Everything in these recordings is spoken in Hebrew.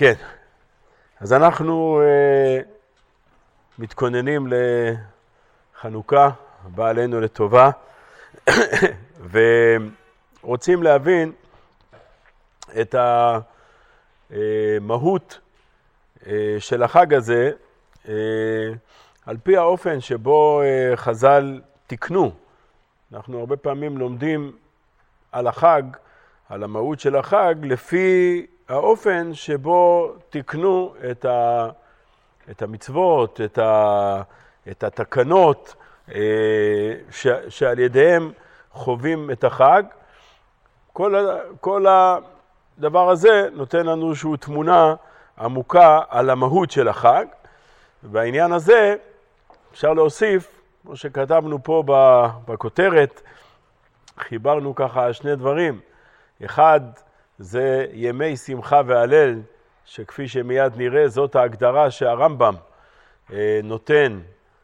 כן, אז אנחנו מתכוננים לחנוכה, בא עלינו לטובה, ורוצים להבין את המהות של החג הזה, על פי האופן שבו חז"ל תיקנו. אנחנו הרבה פעמים לומדים על החג, על המהות של החג, לפי האופן שבו תיקנו את המצוות, את התקנות שעל ידיהם חווים את החג. כל הדבר הזה נותן לנו איזושהי תמונה עמוקה על המהות של החג. בעניין הזה אפשר להוסיף, כמו שכתבנו פה בכותרת, חיברנו ככה שני דברים. אחד זה ימי שמחה והלל, שכפי שמיד נראה זאת ההגדרה שהרמב"ם נותן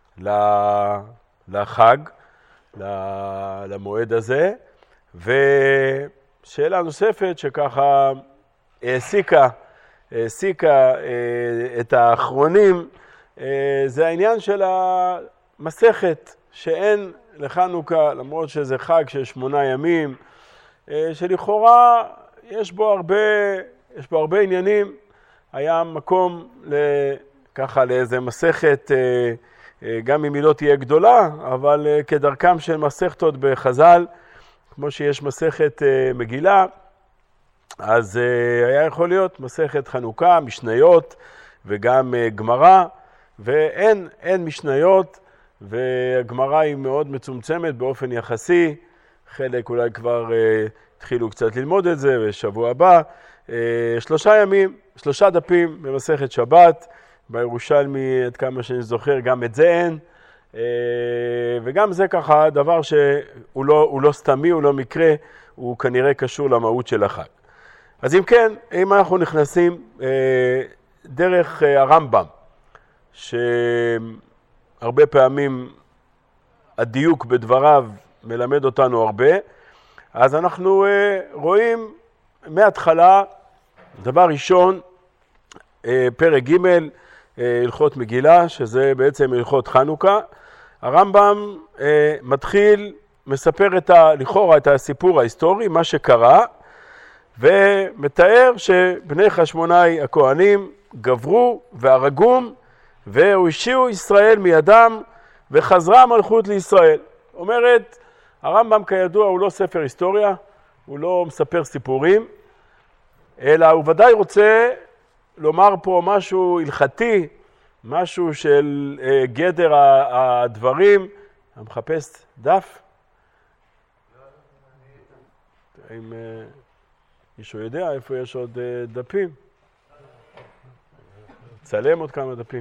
לחג, למועד הזה. ושאלה נוספת שככה העסיקה את האחרונים, זה העניין של המסכת, שאין לחנוכה, למרות שזה חג של 8 ימים, שלכאורה יש בו הרבה עניינים. היה מקום ככה לאיזה מסכת, גם אם היא לא תהיה גדולה, אבל כדרכם של מסכתות בחז"ל, כמו שיש מסכת מגילה, אז היה יכול להיות מסכת חנוכה, משניות וגם גמרא, ואין משניות, והגמרא היא מאוד מצומצמת באופן יחסי. חלק אולי כבר התחילו קצת ללמוד את זה, ושבוע הבא 3 ימים, 3 דפים במסכת שבת. בירושלמי, עד כמה שאני זוכר, גם את זה אין, וגם זה ככה דבר שהוא לא סתמי, הוא לא מקרה, הוא כנראה קשור למהות של החג. אז אם כן, אם אנחנו נכנסים דרך הרמב"ם, שהרבה פעמים הדיוק בדבריו מלמד אותנו הרבה, אז אנחנו רואים מההתחלה, דבר ראשון, פרק ג' הלכות מגילה, שזה בעצם הלכות חנוכה. הרמב"ם מספר לכאורה את הסיפור ההיסטורי, מה שקרה, ומתאר שבני חשמונאי הכהנים גברו והרגום, והושיעו ישראל מידם, וחזרה המלכות לישראל. אומרת, הרמב"ם כידוע הוא לא ספר היסטוריה, הוא לא מספר סיפורים, אלא הוא ודאי רוצה לומר פה משהו הלכתי, משהו של גדר הדברים. אני מחפש דף. אם מישהו יודע איפה יש עוד דפים? צלם עוד כמה דפים.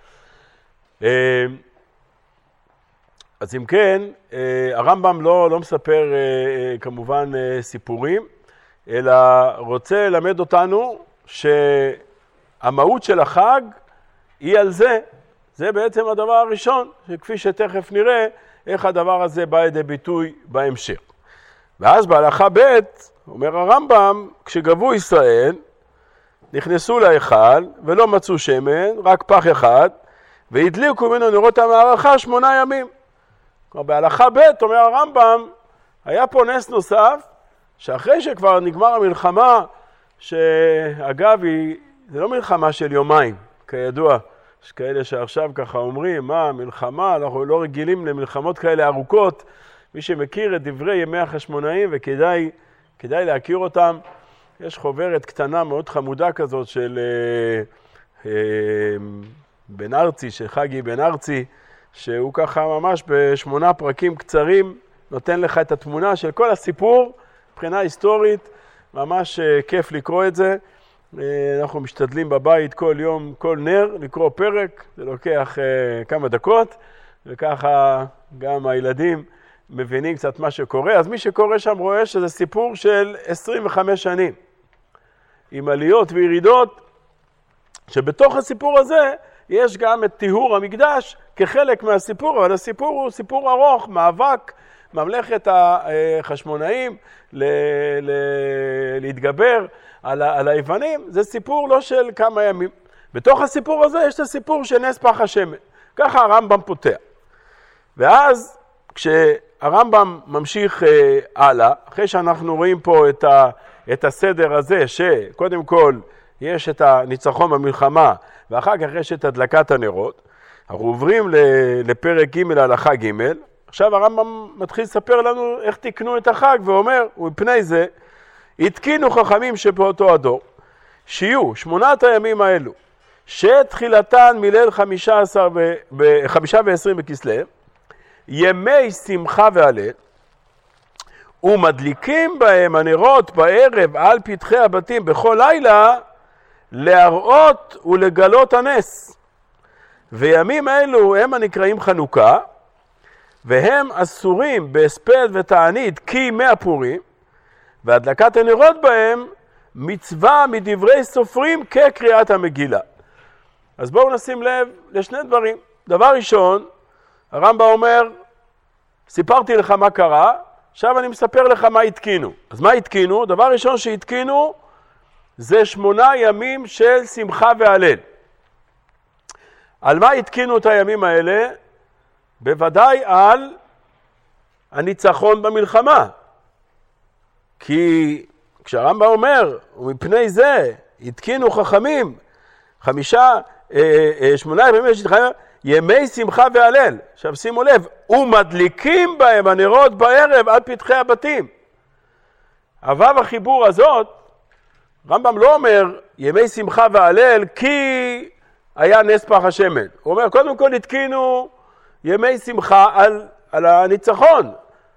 אז אם כן, הרמב"ם לא מספר כמובן סיפורים, אלא רוצה ללמד אותנו שהמהות של החג היא על זה. זה בעצם הדבר הראשון, שכפי שתכף נראה איך הדבר הזה בא לידי ביטוי בהמשך. ואז בהלכה ב' אומר הרמב"ם, כשגבו ישראל, נכנסו להיכל ולא מצאו שמן, רק פח אחד, והדליקו ממנו נרות המערכה 8 ימים. כלומר, בהלכה ב' אומר הרמב"ם, היה פה נס נוסף, שאחרי שכבר נגמר המלחמה, שאגב, זה לא מלחמה של יומיים, כידוע. יש כאלה שעכשיו ככה אומרים, מה, מלחמה, אנחנו לא רגילים למלחמות כאלה ארוכות. מי שמכיר את דברי ימי החשמונאים, וכדאי להכיר אותם, יש חוברת קטנה מאוד חמודה כזאת של בן ארצי, של חגי בן ארצי, שהוא ככה ממש ב8 פרקים קצרים, נותן לך את התמונה של כל הסיפור, מבחינה היסטורית, ממש כיף לקרוא את זה. אנחנו משתדלים בבית כל יום, כל נר, לקרוא פרק, זה לוקח כמה דקות, וככה גם הילדים מבינים קצת מה שקורה. אז מי שקורא שם רואה שזה סיפור של 25 שנים, עם עליות וירידות, שבתוך הסיפור הזה יש גם את טיהור המקדש כחלק מהסיפור, אבל הסיפור הוא סיפור ארוך, מאבק ממלכת החשמונאים להתגבר על היוונים, זה סיפור לא של כמה ימים. בתוך הסיפור הזה יש את הסיפור של נס פח השמן. ככה הרמב"ם פותח. ואז כשהרמב"ם ממשיך הלאה, אחרי שאנחנו רואים פה את הסדר הזה, שקודם כל יש את הניצחון במלחמה, ואחר כך יש את הדלקת הנרות, אנחנו עוברים לפרק ג' הלכה ג'. עכשיו הרמב"ם מתחיל לספר לנו איך תקנו את החג, ואומר, ומפני זה, התקינו חכמים שבאותו הדור, שיהיו 8 הימים האלו, שתחילתן מליל 15 ו-20 בכסלו, ימי שמחה והלל, ומדליקים בהם הנרות בערב על פתחי הבתים בכל לילה, להראות ולגלות הנס. וימים אלו הם הנקראים חנוכה, והם אסורים בהספד ותענית כימי הפורים, והדלקת הנרות בהם מצווה מדברי סופרים כקריאת המגילה. אז בואו נשים לב לשני דברים. דבר ראשון, הרמב"ם אומר, סיפרתי לך מה קרה, עכשיו אני מספר לך מה התקינו. אז מה התקינו? דבר ראשון שהתקינו זה 8 ימים של שמחה והלל. על מה התקינו את הימים האלה? בוודאי על הניצחון במלחמה. כי כשהרמב"ם אומר, ומפני זה התקינו חכמים 8 ימים של ימי שמחה והלל. עכשיו שימו לב, ומדליקים בהם הנרות בערב על פתחי הבתים. אבל החיבור הזאת, רמב"ם לא אומר ימי שמחה והלל כי היה נס פח השמן. הוא אומר, קודם כל התקינו ימי שמחה על הניצחון.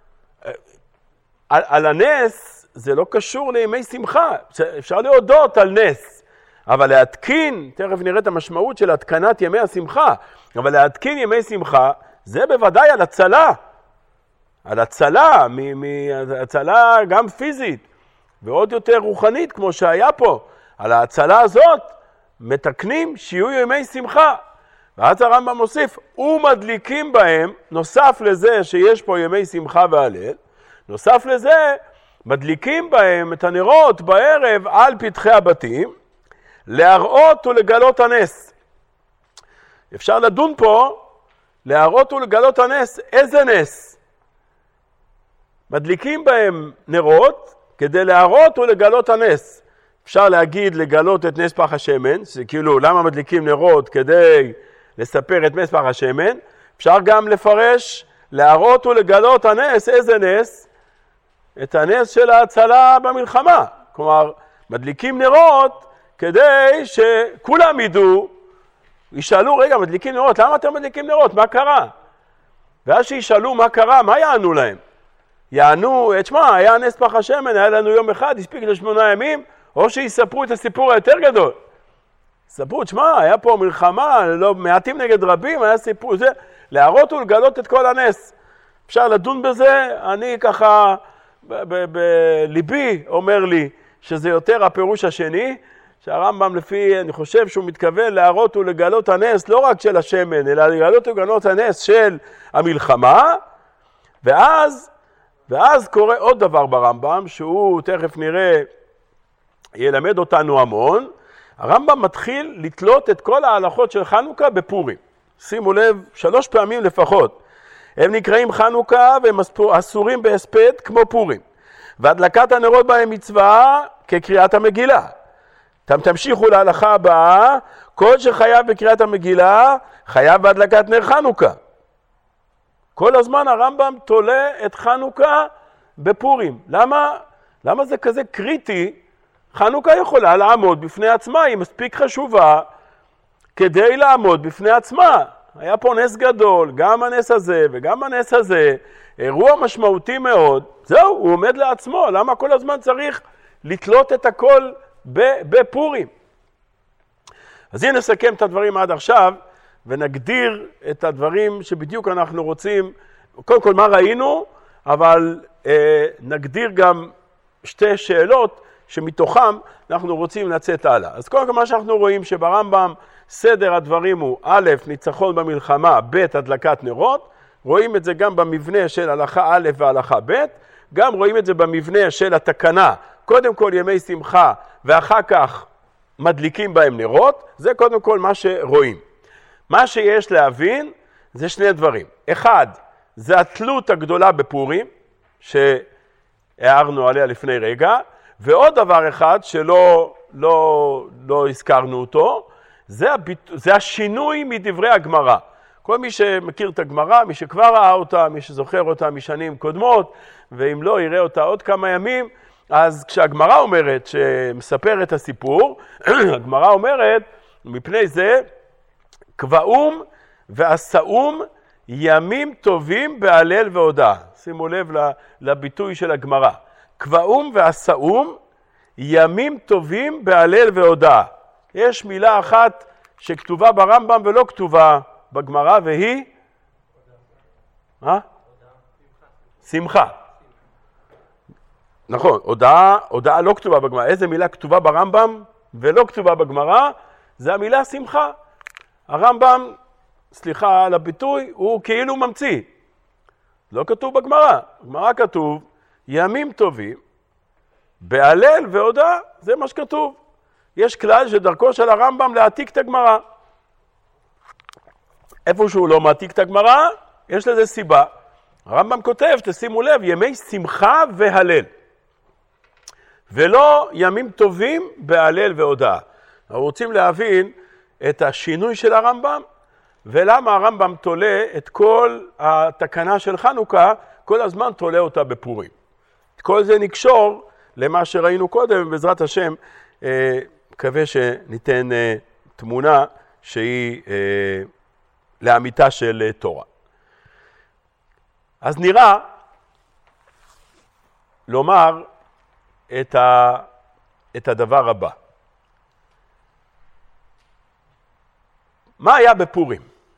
על הנס זה לא קשור לימי שמחה. אפשר להודות על נס. אבל להתקין, תכף נראה את המשמעות של התקנת ימי השמחה, אבל להתקין ימי שמחה, זה בוודאי על הצלה. על הצלה, הצלה גם פיזית, ועוד יותר רוחנית, כמו שהיה פה. על ההצלה הזאת, מתקנים שיהיו ימי שמחה. ואז הרמב"ם מוסיף, ומדליקים בהם, נוסף לזה שיש פה ימי שמחה והלל, נוסף לזה, מדליקים בהם את הנרות בערב על פתחי הבתים, להראות ולגלות הנס. אפשר לדון פה, להראות ולגלות הנס. איזה נס? מדליקים בהם נרות כדי להראות ולגלות הנס. אפשר להגיד לגלות את נס פח השמן, זה כאילו למה מדליקים נרות כדי לספר את נס פח השמן. אפשר גם לפרש, להראות ולגלות הנס. איזה נס? את הנס של ההצלה במלחמה. כלומר, מדליקים נרות כדי שכולם ידעו, ישאלו, רגע, מדליקים נרות, למה אתם מדליקים נרות? מה קרה? ואז שישאלו מה קרה, מה יענו להם? יענו, תשמע, היה נס פח השמן, היה לנו יום אחד, הספיק ל8 ימים, או שיספרו את הסיפור היותר גדול. ספרו, תשמע, היה פה מלחמה, לא מעטים נגד רבים, היה סיפור, זה, להראות ולגלות את כל הנס. אפשר לדון בזה, אני ככה, בליבי אומר לי, שזה יותר הפירוש השני, שהרמב"ם לפי, אני חושב שהוא מתכוון להראות ולגלות הנס, לא רק של השמן, אלא לגלות ולגלות הנס של המלחמה, ואז קורה עוד דבר ברמב"ם, שהוא תכף נראה, ילמד אותנו המון. הרמב"ם מתחיל לתלות את כל ההלכות של חנוכה בפורים. שימו לב, 3 פעמים לפחות. הם נקראים חנוכה והם אסורים בהספד כמו פורים. והדלקת הנרות בהם מצווה כקריאת המגילה. תמשיכו להלכה הבאה, כל שחייב בקריאת המגילה, חייב בהדלקת נר חנוכה. כל הזמן הרמב"ם תולה את חנוכה בפורים. למה זה כזה קריטי? חנוכה יכולה לעמוד בפני עצמה, היא מספיק חשובה כדי לעמוד בפני עצמה. היה פה נס גדול, גם הנס הזה וגם הנס הזה, אירוע משמעותי מאוד. זהו, הוא עומד לעצמו, למה כל הזמן צריך לתלות את הכל בפורים? אז הנה נסכם את הדברים עד עכשיו, ונגדיר את הדברים שבדיוק אנחנו רוצים, קודם כל מה ראינו, אבל נגדיר גם 2 שאלות שמתוכם אנחנו רוצים לצאת הלאה. אז קודם כל מה שאנחנו רואים שברמב"ם סדר הדברים הוא א', ניצחון במלחמה, ב', הדלקת נרות, רואים את זה גם במבנה של הלכה א' והלכה ב', גם רואים את זה במבנה של התקנה, קודם כל ימי שמחה ואחר כך מדליקים בהם נרות, זה קודם כל מה שרואים. מה שיש להבין זה שני דברים. אחד, זה התלות הגדולה בפורים, שהערנו עליה לפני רגע, ועוד דבר אחד שלא לא הזכרנו אותו, זה השינוי מדברי הגמרא. כל מי שמכיר את הגמרא, מי שכבר ראה אותה, מי שזוכר אותה משנים קודמות, ואם לא יראה אותה עוד כמה ימים, אז כשהגמרא אומרת, שמספר את הסיפור, הגמרא אומרת, מפני זה, קבעום ועשאום ימים טובים בהלל והודאה. שימו לב לביטוי של הגמרא. קבעום ועשאום ימים טובים בהלל והודאה. יש מילה אחת שכתובה ברמב"ם ולא כתובה בגמרא, והיא? שמחה. נכון, הודאה לא כתובה בגמרא. איזה מילה כתובה ברמב"ם ולא כתובה בגמרא? זה המילה שמחה. הרמב"ם, סליחה על הביטוי, הוא כאילו ממציא. לא כתוב בגמרא. בגמרא כתוב ימים טובים, בהלל והודאה, זה מה שכתוב. יש כלל שדרכו של הרמב"ם להעתיק את הגמרא. איפה שהוא לא מעתיק את הגמרא, יש לזה סיבה. הרמב"ם כותב, תשימו לב, ימי שמחה והלל. ולא ימים טובים בהלל והודאה. אנחנו רוצים להבין את השינוי של הרמב"ם, ולמה הרמב"ם תולה את כל התקנה של חנוכה, כל הזמן תולה אותה בפורים. כל זה נקשור למה שראינו קודם, בעזרת השם, מקווה שניתן תמונה שהיא לאמיתה של תורה. אז נראה לומר את הדבר הבא. מה היה בפורים?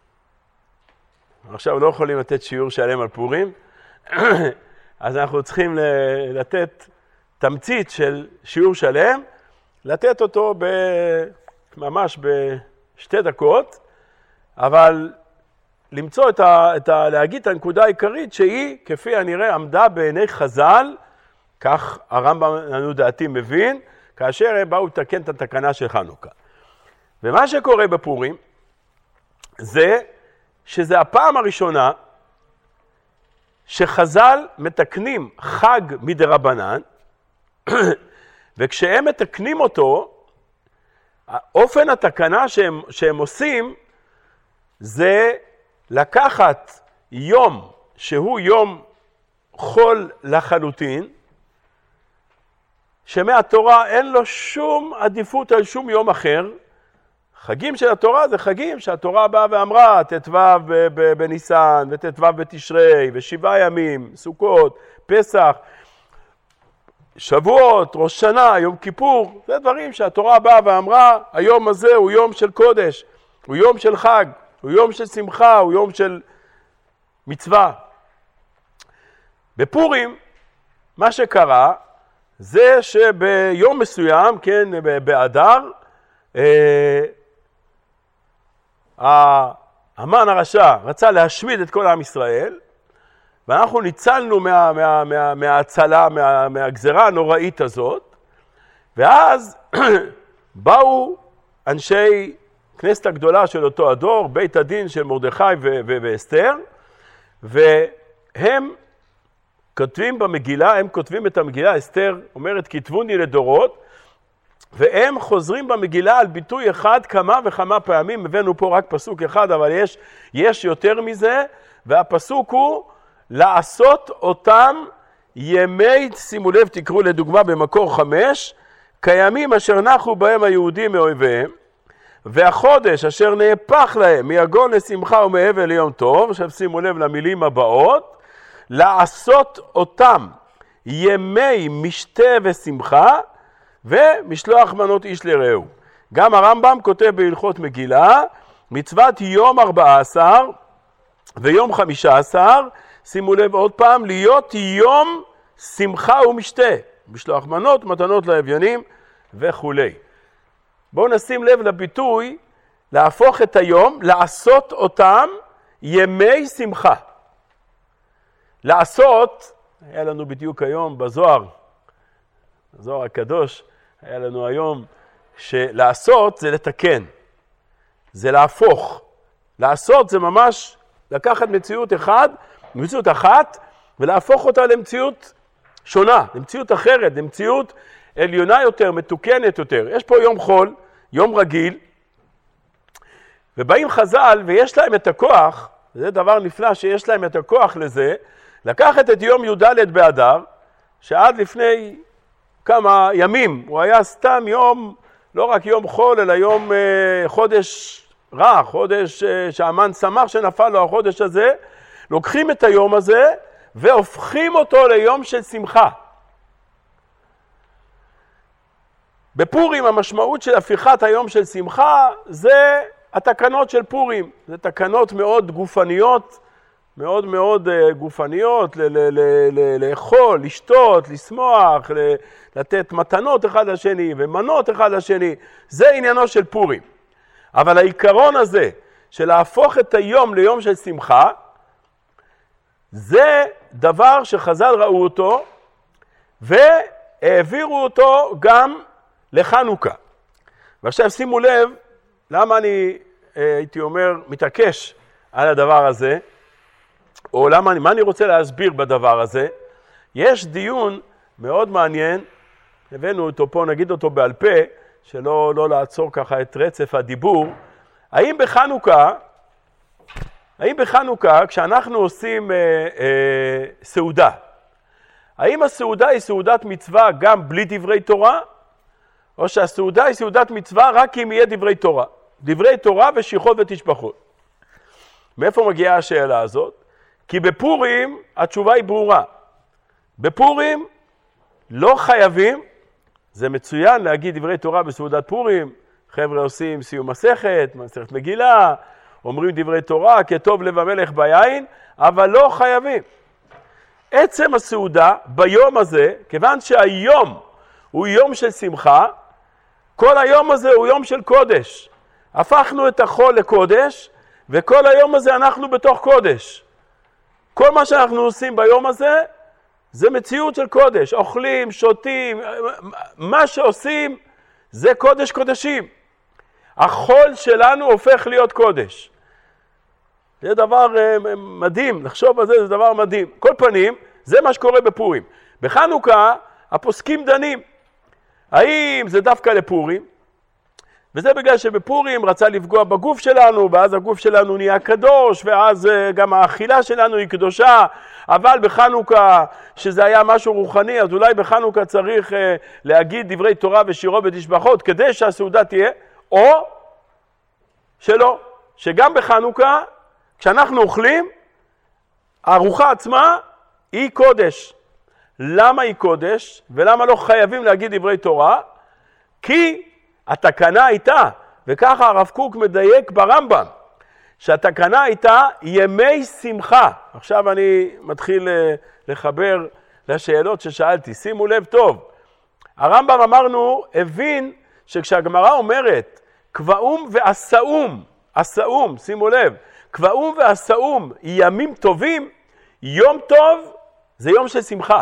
עכשיו לא יכולים לתת שיעור שלם על פורים, אז אנחנו צריכים לתת תמצית של שיעור שלם, לתת אותו ממש בשתי דקות, אבל למצוא להגיד את הנקודה העיקרית שהיא, כפי הנראה, עמדה בעיני חז"ל, כך הרמב"ם לנו דעתי מבין, כאשר הם באו לתקן את התקנה של חנוכה. ומה שקורה בפורים, זה שזה הפעם הראשונה שחז"ל מתקנים חג מדרבנן, וכשהם מתקנים אותו, אופן התקנה שהם עושים, זה לקחת יום שהוא יום חול לחלוטין, שמהתורה אין לו שום עדיפות על שום יום אחר. חגים של התורה זה חגים שהתורה באה ואמרה, ט"ו בניסן וט"ו בתשרי ושבעה ימים, סוכות, פסח, שבועות, ראש שנה, יום כיפור, זה דברים שהתורה באה ואמרה, היום הזה הוא יום של קודש, הוא יום של חג, הוא יום של שמחה, הוא יום של מצווה. בפורים, מה שקרה, זה שביום מסוים, כן, באדר, המן הרשע רצה להשמיד את כל עם ישראל, ואנחנו ניצלנו מההצלה, מהגזרה הנוראית הזאת, ואז באו אנשי כנסת הגדולה של אותו הדור, בית הדין של מרדכי ואסתר, והם כותבים במגילה, הם כותבים את המגילה, אסתר אומרת כתבוני לדורות, והם חוזרים במגילה על ביטוי אחד כמה וכמה פעמים, הבאנו פה רק פסוק אחד, אבל יש יותר מזה, והפסוק הוא לעשות אותם ימי, שימו לב, תקראו לדוגמה במקור 5, כימים אשר נחו בהם היהודים מאויביהם, והחודש אשר נהפך להם מיגון לשמחה ומהבל ליום טוב, עכשיו שימו לב למילים הבאות, לעשות אותם ימי משתה ושמחה, ומשלוח מנות איש לרעהו. גם הרמב"ם כותב בהלכות מגילה, מצוות יום 14 ויום 15, שימו לב עוד פעם, להיות יום שמחה ומשתה, משלוח מנות, מתנות לאביונים וכו'. בואו נשים לב לביטוי, להפוך את היום, לעשות אותם ימי שמחה. לעשות, היה לנו בדיוק היום בזוהר הקדוש, היה לנו היום שלעשות זה לתקן, זה להפוך. לעשות זה ממש לקחת מציאות אחת ולהפוך אותה למציאות שונה, למציאות אחרת, למציאות עליונה יותר, מתוקנת יותר. יש פה יום חול, יום רגיל, ובאים חז"ל ויש להם את הכוח, זה דבר נפלא שיש להם את הכוח לזה, לקחת את יום י"ד באדר, שעד לפני כמה ימים הוא היה סתם יום, לא רק יום חול, אלא יום חודש רע, חודש שהמן שמח שנפל לו החודש הזה, לוקחים את היום הזה והופכים אותו ליום של שמחה. בפורים המשמעות של הפיכת היום של שמחה זה התקנות של פורים, זה תקנות מאוד גופניות, מאוד מאוד גופניות, לאכול, לשתות, לשמוח, לתת מתנות אחד לשני ומנות אחד לשני, זה עניינו של פורים. אבל העיקרון הזה של להפוך את היום ליום של שמחה, זה דבר שחז"ל ראו אותו והעבירו אותו גם לחנוכה. ועכשיו שימו לב למה אני הייתי אומר מתעקש על הדבר הזה, או מה אני רוצה להסביר בדבר הזה. יש דיון מאוד מעניין, הבאנו אותו פה, נגיד אותו בעל פה, שלא לעצור ככה את רצף הדיבור. האם בחנוכה כשאנחנו עושים סעודה, האם הסעודה היא סעודת מצווה גם בלי דברי תורה, או שהסעודה היא סעודת מצווה רק אם יהיה דברי תורה? דברי תורה ושיחות ותשבחות. מאיפה מגיעה השאלה הזאת? כי בפורים התשובה היא ברורה. בפורים לא חייבים, זה מצוין להגיד דברי תורה בסעודת פורים, חבר'ה עושים סיום מסכת מגילה, אומרים דברי תורה, כטוב לב המלך ביין, אבל לא חייבים. עצם הסעודה ביום הזה, כיוון שהיום הוא יום של שמחה, כל היום הזה הוא יום של קודש. הפכנו את החול לקודש, וכל היום הזה אנחנו בתוך קודש. כל מה שאנחנו עושים ביום הזה, זה מציאות של קודש. אוכלים, שותים, מה שעושים זה קודש קודשים. החול שלנו הופך להיות קודש. זה דבר מדהים, לחשוב על זה, זה דבר מדהים. כל פנים, זה מה שקורה בפורים. בחנוכה, הפוסקים דנים. האם זה דווקא לפורים? וזה בגלל שבפורים רצה לפגוע בגוף שלנו, ואז הגוף שלנו נהיה קדוש, ואז גם האכילה שלנו היא קדושה, אבל בחנוכה, שזה היה משהו רוחני, אז אולי בחנוכה צריך להגיד דברי תורה ושירו ותשבחות, כדי שהסעודה תהיה, או שלא, שגם בחנוכה, כשאנחנו אוכלים, הארוחה עצמה היא קודש. למה היא קודש? ולמה לא חייבים להגיד דברי תורה? כי התקנה הייתה, וככה הרב קוק מדייק ברמב"ם, שהתקנה הייתה ימי שמחה. עכשיו אני מתחיל לחבר לשאלות ששאלתי. שימו לב טוב. הרמב"ם אמרנו, הבין שכשהגמרא אומרת, קבעום ועשאום, עשאום, שימו לב, קבעום ועשאום ימים טובים, יום טוב זה יום של שמחה.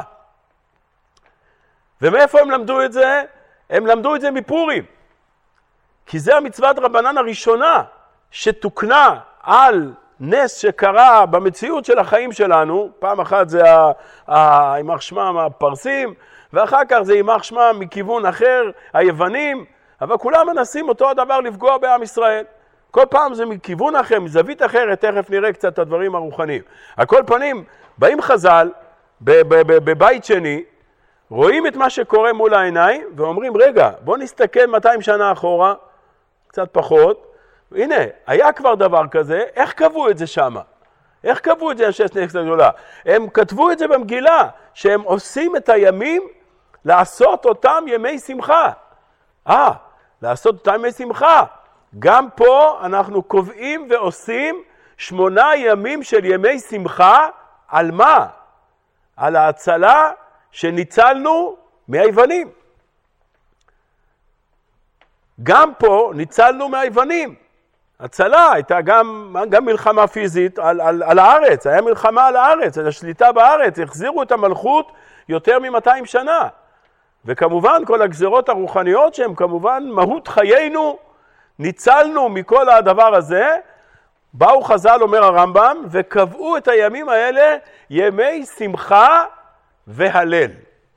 ומאיפה הם למדו את זה? הם למדו את זה מפורים. כי זה המצוות רבנן הראשונה שתוקנה על נס שקרה במציאות של החיים שלנו. פעם אחת זה יימח שמם הפרסים, ואחר כך זה יימח שמם מכיוון אחר, היוונים, אבל כולם מנסים אותו הדבר לפגוע בעם ישראל. כל פעם זה מכיוון אחר, מזווית אחרת, תכף נראה קצת את הדברים הרוחניים. על כל פנים, באים חז"ל בבית שני, רואים את מה שקורה מול העיניים, ואומרים, רגע, בוא נסתכל 200 שנה אחורה, קצת פחות, הנה, היה כבר דבר כזה, איך קבעו את זה שמה? איך קבעו את זה אנשי כנסת גדולה? הם כתבו את זה במגילה, שהם עושים את הימים, לעשות אותם ימי שמחה. לעשות אותם ימי שמחה. גם פה אנחנו קובעים ועושים 8 ימים של ימי שמחה, על מה? על ההצלה שניצלנו מהיוונים. גם פה ניצלנו מהיוונים. הצלה, הייתה גם מלחמה פיזית על הארץ, היה מלחמה על הארץ, על השליטה בארץ, החזירו את המלכות יותר מ-200 שנה. וכמובן כל הגזרות הרוחניות שהן כמובן מהות חיינו, ניצלנו מכל הדבר הזה, באו חז"ל, אומר הרמב"ם, וקבעו את הימים האלה ימי שמחה והלל.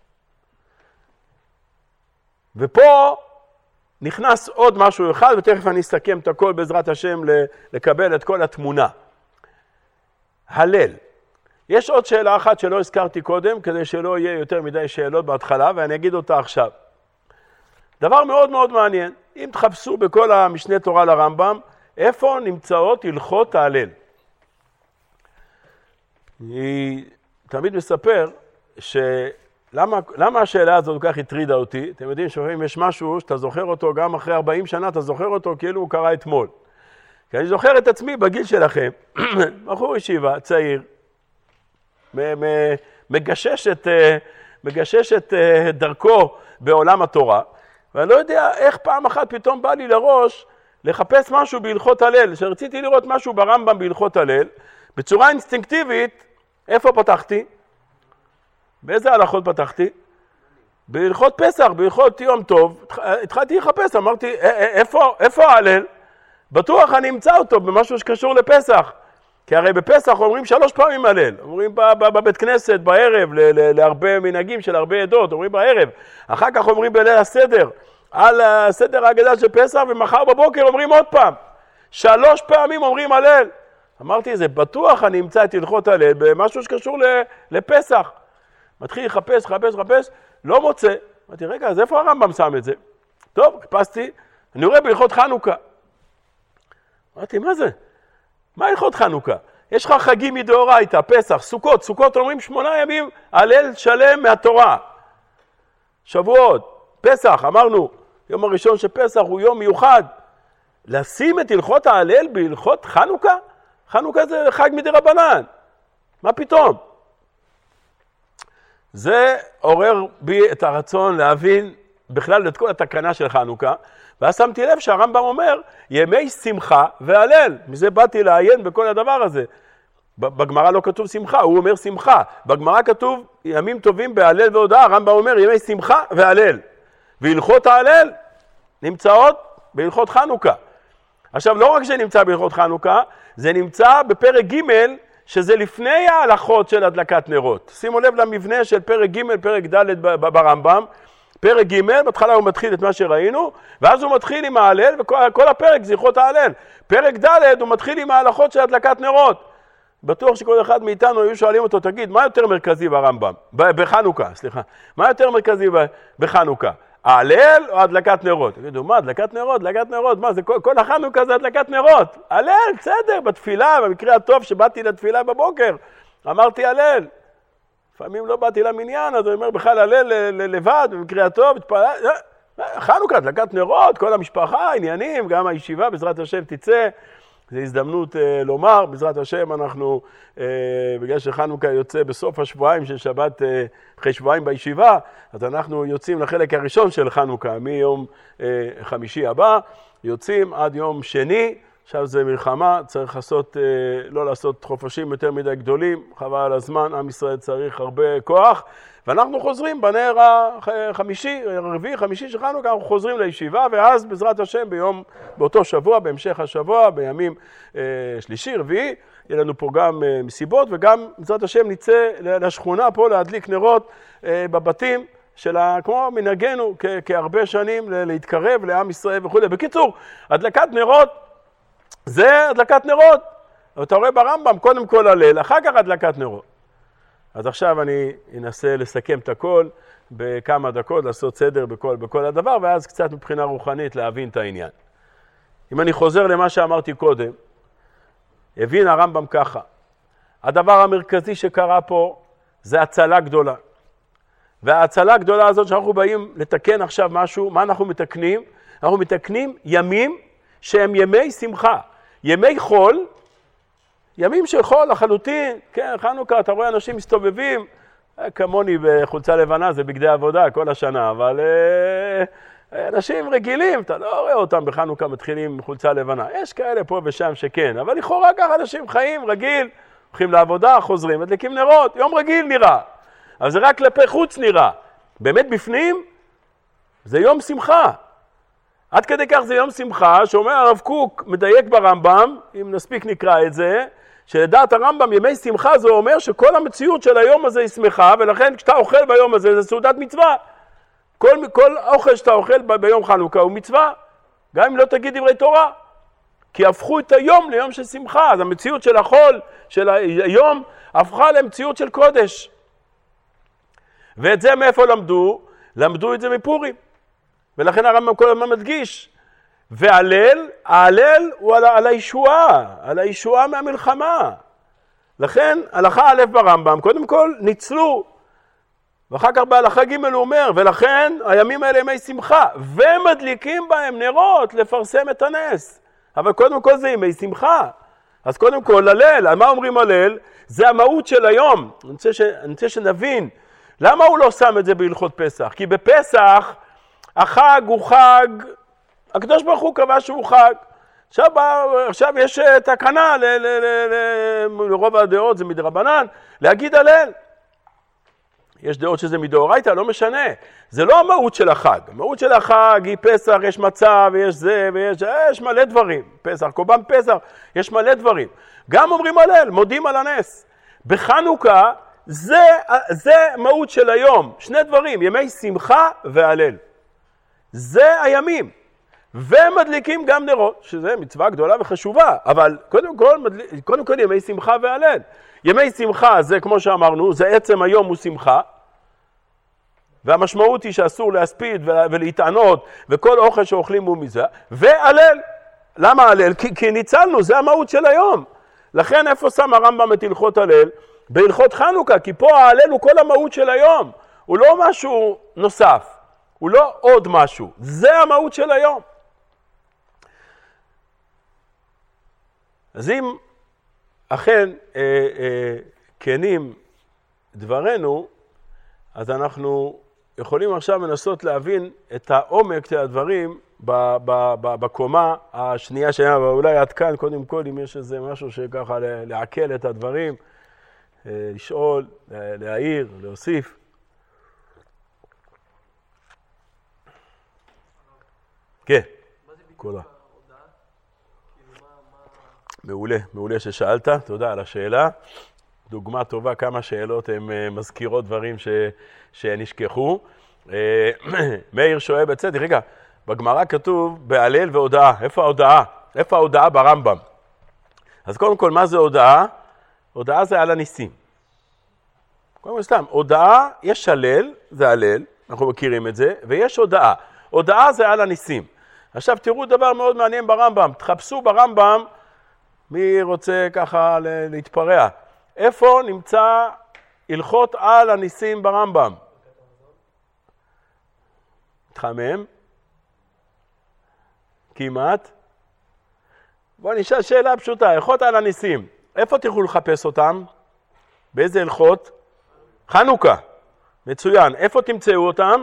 ופה נכנס עוד משהו אחד, ותכף אני אסכם את הכל בעזרת השם לקבל את כל התמונה. הלל. יש עוד שאלה אחת שלא הזכרתי קודם, כדי שלא יהיה יותר מדי שאלות בהתחלה, ואני אגיד אותה עכשיו. דבר מאוד מאוד מעניין, אם תחפשו בכל המשנה תורה לרמב"ם, איפה נמצאות הלכות ההלל? אני תמיד מספר למה השאלה הזאת כל כך הטרידה אותי. אתם יודעים שאם יש משהו שאתה זוכר אותו גם אחרי 40 שנה, אתה זוכר אותו כאילו הוא קרה אתמול. כי אני זוכר את עצמי בגיל שלכם, בחור ישיבה, צעיר, מגשש את דרכו בעולם התורה, ואני לא יודע איך פעם אחת פתאום בא לי לראש לחפש משהו בהלכות הלל, שרציתי לראות משהו ברמב"ם בהלכות הלל, בצורה אינסטינקטיבית, איפה פתחתי? באיזה הלכות פתחתי? בהלכות פסח, בהלכות יום טוב, התחלתי לחפש, אמרתי, איפה ההלל? בטוח אני אמצא אותו במשהו שקשור לפסח, כי הרי בפסח אומרים 3 פעמים הלל, אומרים בבית כנסת, בערב, להרבה מנהגים של הרבה עדות, אומרים בערב, אחר כך אומרים בליל הסדר, על הסדר ההגדה של פסח, ומחר בבוקר אומרים עוד פעם, 3 פעמים אומרים הלל. אמרתי, זה בטוח אני אמצא את הלכות הלל במשהו שקשור לפסח. מתחיל לחפש, לא מוצא. אמרתי, רגע, אז איפה הרמב"ם שם את זה? טוב, חיפשתי, אני רואה בהלכות חנוכה. אמרתי, מה זה? מה הלכות חנוכה? יש לך חגים מדאורייתא, פסח, סוכות אומרים 8 ימים הלל שלם מהתורה. שבועות, פסח, אמרנו, יום הראשון של פסח הוא יום מיוחד. לשים את הלכות ההלל בהלכות חנוכה? חנוכה זה חג מדרבנן. מה פתאום? זה עורר בי את הרצון להבין בכלל את כל התקנה של חנוכה, ואז שמתי לב שהרמב"ם אומר ימי שמחה והלל. מזה באתי לעיין בכל הדבר הזה. בגמרא לא כתוב שמחה, הוא אומר שמחה. בגמרא כתוב ימים טובים בהלל והודאה, הרמב"ם אומר ימי שמחה והלל. והלכות ההלל נמצאות בהלכות חנוכה. עכשיו, לא רק שנמצא בהלכות חנוכה, זה נמצא בפרק ג' שזה לפני ההלכות של הדלקת נרות. שימו לב למבנה של פרק ג', פרק ד' ברמב"ם. פרק ג', בהתחלה הוא מתחיל את מה שראינו, ואז הוא מתחיל עם ההלל, וכל הפרק זה הלכות ההלל. פרק ד' הוא מתחיל עם ההלכות של הדלקת נרות. בטוח שכל אחד מאיתנו היו שואלים אותו, תגיד, מה יותר מרכזי ברמב"ם? בחנוכה, סליחה. מה יותר מרכזי בחנוכה? ההלל או הדלקת נרות? תגידו, מה, הדלקת נרות, מה, זה כל החנוכה זה הדלקת נרות. הלל, בסדר, בתפילה, במקרה הטוב שבאתי לתפילה בבוקר, אמרתי הלל. לפעמים לא באתי למניין, אז אני אומר בכלל הלל לבד, במקרה הטוב, חנוכה, הדלקת נרות, כל המשפחה, עניינים, גם הישיבה, בעזרת השם תצא. זו הזדמנות לומר, בעזרת השם אנחנו, בגלל שחנוכה יוצא בסוף השבועיים של שבת, אחרי שבועיים בישיבה, אז אנחנו יוצאים לחלק הראשון של חנוכה, מיום חמישי הבא, יוצאים עד יום שני. עכשיו זה מלחמה, צריך לא לעשות חופשים יותר מדי גדולים, חבל על הזמן, עם ישראל צריך הרבה כוח, ואנחנו חוזרים בנר הרביעי, חמישי של חנוכה, אנחנו חוזרים לישיבה, ואז בעזרת השם באותו שבוע, בהמשך השבוע, בימים שלישי, רביעי, יהיה לנו פה גם מסיבות, וגם בעזרת השם נצא לשכונה פה להדליק נרות בבתים, כמו מנהגנו כהרבה שנים להתקרב לעם ישראל וכו'. בקיצור, הדלקת נרות, זה הדלקת נרות. אתה רואה ברמב"ם, קודם כל הלל, אחר כך הדלקת נרות. אז עכשיו אני אנסה לסכם את הכל בכמה דקות, לעשות סדר בכל הדבר, ואז קצת מבחינה רוחנית להבין את העניין. אם אני חוזר למה שאמרתי קודם, הבין הרמב"ם ככה, הדבר המרכזי שקרה פה זה הצלה גדולה. וההצלה הגדולה הזאת שאנחנו באים לתקן עכשיו משהו, מה אנחנו מתקנים? אנחנו מתקנים ימים שהם ימי שמחה, ימי חול, ימים של חול לחלוטין. כן, חנוכה, אתה רואה אנשים מסתובבים, כמוני בחולצה לבנה, זה בגדי עבודה כל השנה, אבל אנשים רגילים, אתה לא רואה אותם בחנוכה מתחילים עם חולצה לבנה. יש כאלה פה ושם שכן, אבל לכאורה ככה אנשים חיים רגיל, הולכים לעבודה, חוזרים, מדליקים נרות, יום רגיל נראה. אבל זה רק כלפי חוץ נראה. באמת בפנים זה יום שמחה. עד כדי כך זה יום שמחה, שאומר הרב קוק מדייק ברמב"ם, אם נספיק נקרא את זה, שלדעת הרמב"ם ימי שמחה זה אומר שכל המציאות של היום הזה היא שמחה, ולכן כשאתה אוכל ביום הזה זה סעודת מצווה. כל אוכל שאתה אוכל ביום חנוכה הוא מצווה, גם אם לא תגיד דברי תורה. כי הפכו את היום ליום של שמחה, אז המציאות של החול, של היום, הפכה למציאות של קודש. ואת זה מאיפה למדו? למדו את זה מפורים. ולכן הרמב"ם כל הזמן מדגיש. וההלל, ההלל הוא על הישועה, על הישועה מהמלחמה. לכן הלכה א' ברמב"ם, קודם כל ניצלו, ואחר כך בהלכה ג' הוא אומר, ולכן הימים האלה ימי שמחה, ומדליקים בהם נרות לפרסם את הנס. אבל קודם כל זה ימי שמחה. אז קודם כל הלל, על מה אומרים הלל? זה המהות של היום. אני רוצה שנבין, למה הוא לא שם את זה בהלכות פסח? כי בפסח החג הוא חג, הקדוש ברוך הוא קבע שהוא חג. עכשיו יש תקנה לרוב הדעות, זה מדרבנן, להגיד הלל. יש דעות שזה מדאורייתא, לא משנה. זה לא המהות של החג. המהות של החג היא פסח, יש מצה ויש זה ויש מלא דברים. פסח, קורבן פסח, יש מלא דברים. גם אומרים הלל, מודים על הנס. בחנוכה זה מהות של היום. שני דברים, ימי שמחה והלל. זה הימים. ומדליקים גם נרות, שזה מצווה גדולה וחשובה, אבל קודם כל ימי שמחה והלל. ימי שמחה זה כמו שאמרנו, זה עצם היום הוא שמחה, והמשמעות היא שאסור להספיד ולהתענות, וכל אוכל שאוכלים הוא מזה, והלל. למה הלל? כי ניצלנו, זה המהות של היום. לכן איפה שם הרמב"ם את הלכות הלל? בהלכות חנוכה, כי פה ההלל הוא כל המהות של היום, הוא לא משהו נוסף, הוא לא עוד משהו, זה המהות של היום. אז אם אכן כנים דברנו, אז אנחנו יכולים עכשיו לנסות להבין את העומק של הדברים בקומה השנייה שהיה, ואולי עד כאן קודם כל אם יש איזה משהו שככה לעכל את הדברים, לשאול, להעיר, להוסיף. כן, קולה. מעולה ששאלת, תודה על השאלה. דוגמה טובה, כמה שאלות הן מזכירות דברים שנשכחו. מאיר שואל בצדק, רגע, בגמרא כתוב בהלל והודעה, איפה ההודעה? איפה ההודעה ברמב"ם? אז קודם כל, מה זה הודעה? הודעה זה על הניסים. קודם כל סתם, הודעה, יש הלל, זה הלל, אנחנו מכירים את זה, ויש הודעה. הודעה זה על הניסים. עכשיו תראו דבר מאוד מעניין ברמב"ם, תחפשו ברמב"ם, מי רוצה ככה להתפרע? איפה נמצא הלכות על הניסים ברמב"ם? תחמם? כמעט? בואו נשאל שאלה פשוטה, הלכות על הניסים, איפה תלכו לחפש אותם? באיזה הלכות? חנוכה. מצוין. איפה תמצאו אותם?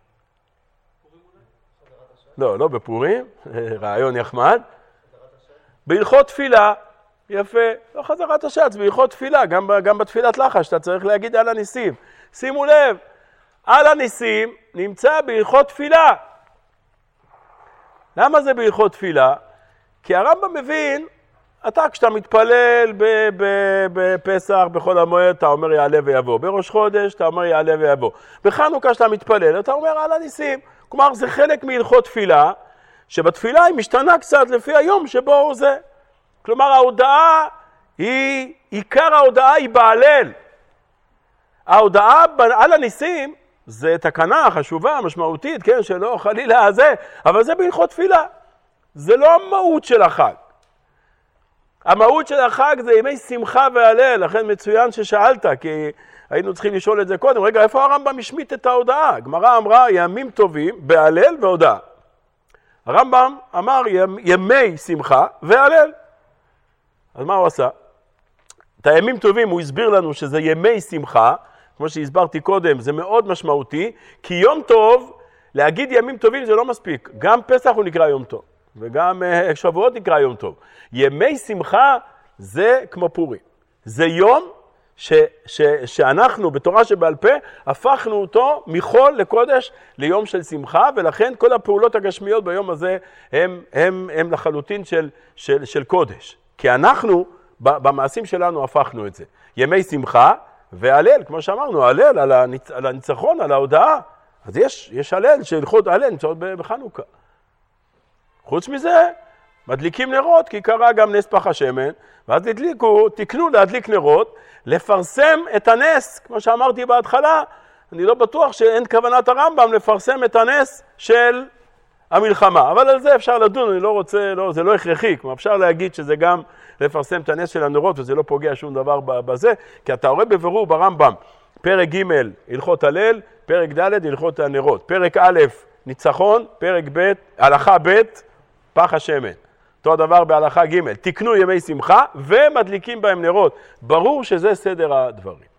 לא בפורים, רעיון נחמד. בהלכות תפילה, יפה, לא חזרת השץ, בהלכות תפילה, גם בתפילת לחש, אתה צריך להגיד על הניסים. שימו לב, על הניסים נמצא בהלכות תפילה. למה זה בהלכות תפילה? כי הרמב"ם מבין, כשאתה מתפלל בפסח, בחול המועד, אתה אומר יעלה ויבוא. בראש חודש, אתה אומר יעלה ויבוא. בחנוכה שאתה מתפלל, אתה אומר על הניסים. כלומר, זה חלק מהלכות תפילה, שבתפילה היא משתנה קצת לפי היום שבו הוא זה. כלומר, ההודעה עיקר ההודעה היא בהלל. ההודעה על הניסים זה תקנה חשובה, משמעותית, כן, שלא חלילה זה, אבל זה בהלכות תפילה. זה לא המהות של החג. המהות של החג זה ימי שמחה והלל, לכן מצוין ששאלת, כי היינו צריכים לשאול את זה קודם. רגע, איפה הרמב"ם משמיט את ההודעה? הגמרא אמרה ימים טובים בהלל והודעה. הרמב"ם אמר ימי שמחה והלל. אז מה הוא עשה? את הימים טובים הוא הסביר לנו שזה ימי שמחה, כמו שהסברתי קודם, זה מאוד משמעותי, כי יום טוב להגיד ימים טובים זה לא מספיק. גם פסח הוא נקרא יום טוב, וגם שבועות נקרא יום טוב. ימי שמחה זה כמו פורים. זה יום שאנחנו בתורה שבעל פה הפכנו אותו מחול לקודש ליום של שמחה, ולכן כל הפעולות הגשמיות ביום הזה הם לחלוטין של קודש. כי אנחנו במעשים שלנו הפכנו את זה. ימי שמחה והלל, כמו שאמרנו, הלל על הניצחון, על ההודעה. אז יש הלל, שהלכות הלל נמצאות בחנוכה. חוץ מזה, מדליקים נרות, כי קרה גם נס פח השמן, ואז תקנו להדליק נרות, לפרסם את הנס, כמו שאמרתי בהתחלה, אני לא בטוח שאין כוונת הרמב"ם לפרסם את הנס של המלחמה, אבל על זה אפשר לדון, אני לא רוצה, זה לא הכרחי, כמו אפשר להגיד שזה גם לפרסם את הנס של הנרות, וזה לא פוגע שום דבר בזה, כי אתה רואה בבירור ברמב"ם, פרק ג' הלכות הלל, פרק ד' הלכות הנרות, פרק א' ניצחון, פרק ב' הלכה ב' פח השמן. אותו הדבר בהלכה ג' תקנו ימי שמחה ומדליקים בהם נרות. ברור שזה סדר הדברים.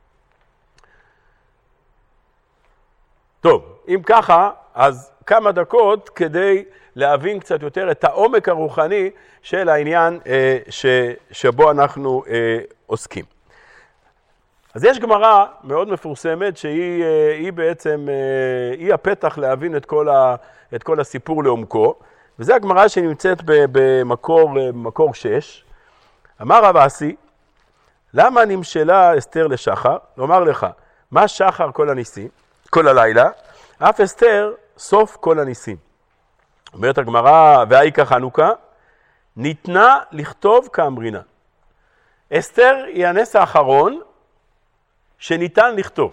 טוב, אם ככה, אז כמה דקות כדי להבין קצת יותר את העומק הרוחני של העניין שבו אנחנו עוסקים. אז יש גמרא מאוד מפורסמת שהיא בעצם, היא הפתח להבין את כל הסיפור לעומקו, וזה הגמרא שנמצאת במקור 6. אמר רב אסי, למה נמשלה אסתר לשחר? לומר לך, מה שחר כל הניסים, כל הלילה, אף אסתר סוף כל הניסים. אומרת הגמרא, והאיכה חנוכה, ניתנה לכתוב כאמרינה. אסתר היא הנס האחרון שניתן לכתוב.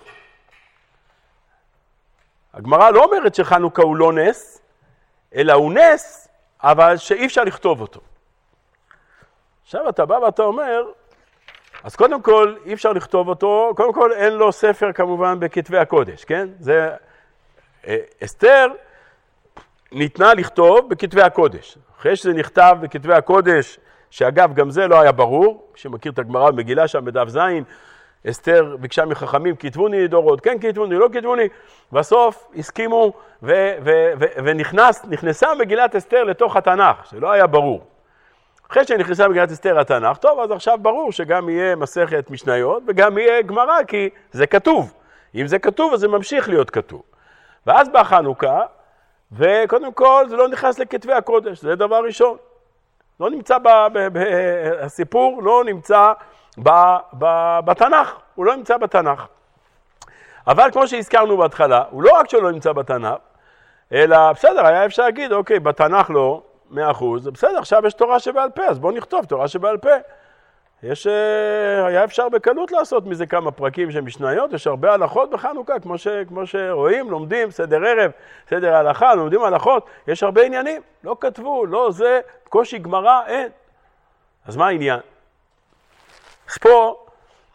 הגמרא לא אומרת שחנוכה הוא לא נס, אלא הוא נס, אבל שאי אפשר לכתוב אותו. עכשיו אתה בא ואתה אומר, אז קודם כל אי אפשר לכתוב אותו, קודם כל אין לו ספר כמובן בכתבי הקודש, כן? זה, אסתר ניתנה לכתוב בכתבי הקודש. אחרי שזה נכתב בכתבי הקודש, שאגב גם זה לא היה ברור, שמכיר את הגמרא במגילה שם בדף זין, אסתר ביקשה מחכמים, כתבוני דורות, כן כתבוני, לא כתבוני, בסוף הסכימו ונכנסה מגילת אסתר לתוך התנ"ך, שלא היה ברור. אחרי שנכנסה מגילת אסתר התנ"ך, טוב, אז עכשיו ברור שגם יהיה מסכת משניות וגם יהיה גמרא, כי זה כתוב. אם זה כתוב, אז זה ממשיך להיות כתוב. ואז בא חנוכה, וקודם כל זה לא נכנס לכתבי הקודש, זה דבר ראשון. לא נמצא הסיפור, לא נמצא בתנ"ך, הוא לא נמצא בתנ"ך. אבל כמו שהזכרנו בהתחלה, הוא לא רק שלא נמצא בתנ"ך, אלא בסדר, היה אפשר להגיד, אוקיי, בתנ"ך לא, 100%, בסדר, עכשיו יש תורה שבעל פה, אז בואו נכתוב תורה שבעל פה. היה אפשר בקלות לעשות מזה כמה פרקים של משניות, יש הרבה הלכות בחנוכה, כמו שרואים, לומדים, סדר ערב, סדר הלכה, לומדים הלכות, יש הרבה עניינים, לא כתבו, לא זה, קושי גמרא, אין. אז מה העניין? אז פה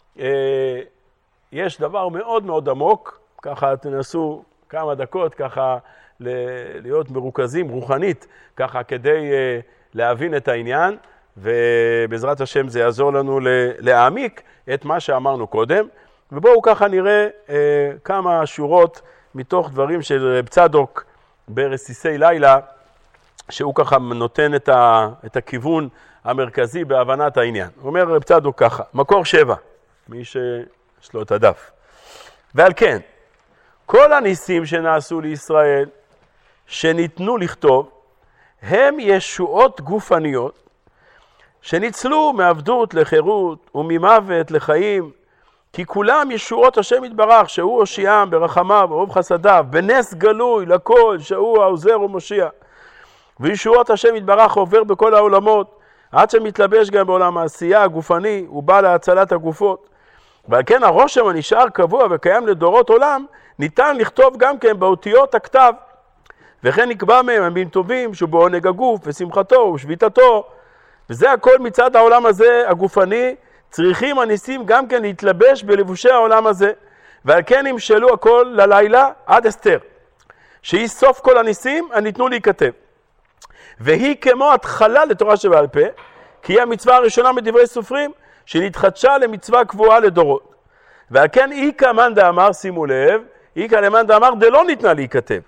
יש דבר מאוד מאוד עמוק, ככה תנסו כמה דקות ככה להיות מרוכזים רוחנית, ככה כדי להבין את העניין, ובעזרת השם זה יעזור לנו להעמיק את מה שאמרנו קודם. ובואו ככה נראה כמה שורות מתוך דברים של רב צדוק ברסיסי לילה, שהוא ככה נותן את הכיוון המרכזי בהבנת העניין. הוא אומר רב צדוק ככה, מקור 7, מי שיש לו את הדף. ועל כן, כל הניסים שנעשו לישראל, שניתנו לכתוב, הם ישועות גופניות, שניצלו מעבדות לחירות וממוות לחיים, כי כולם ישועות השם יתברך, שהוא הושיעם ברחמיו ורוב חסדיו, בנס גלוי לכל, שהוא העוזר ומושיע. וישועות השם יתברך עובר בכל העולמות, עד שמתלבש גם בעולם העשייה הגופני, הוא בא להצלת הגופות. ועל כן הרושם הנשאר קבוע וקיים לדורות עולם, ניתן לכתוב גם כן באותיות הכתב. וכן נקבע מהם ימים טובים, שהוא בעונג הגוף ושמחתו ושביתתו. וזה הכל מצד העולם הזה הגופני, צריכים הניסים גם כן להתלבש בלבושי העולם הזה. ועל כן נמשלו הכל ללילה עד אסתר, שהיא סוף כל הניסים הניתנו להיכתב. והיא כמו התחלה לתורה שבעל פה, כי היא המצווה הראשונה מדברי סופרים, שנתחדשה למצווה קבועה לדורות. ועל כן איקא מאן דאמר, שימו לב, איקא למאן דאמר דלא ניתנה להיכתב.